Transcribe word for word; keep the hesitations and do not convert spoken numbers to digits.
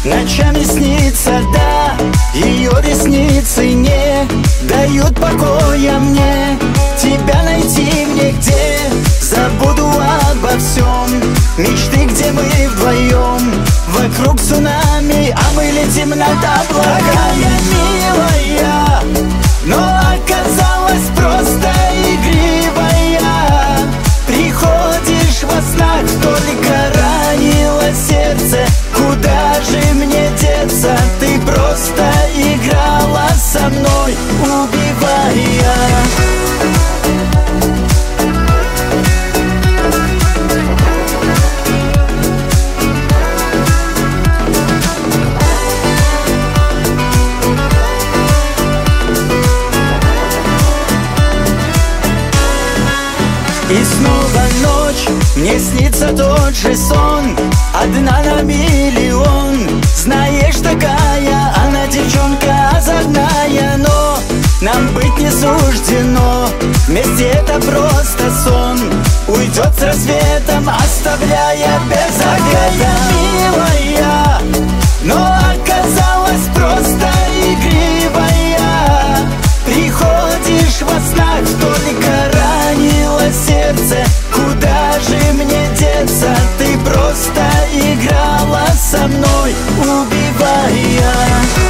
ночами снится, да. Ее ресницы не дают покоя мне. Тебя найти мне где? Забуду обо всем. Мечты, где мы вдвоем. Вокруг цунами, а мы летим над облаками. Такая милая, но оказалась просто игривая. Приходишь во снах, только ранило сердце. Куда же мне деться? Ты просто играла со мной, убивая. И снова ночь, мне снится тот же сон. Одна на миллион. Знаешь, такая она девчонка озорная, но нам быть не суждено. Вместе это просто сон. Уйдет с рассветом, оставляя без ответа. Милая, но оказалась просто игривая. Приходишь во снах, только ранило сердце. Куда же мне деться? Ты просто играла со мной, убивая.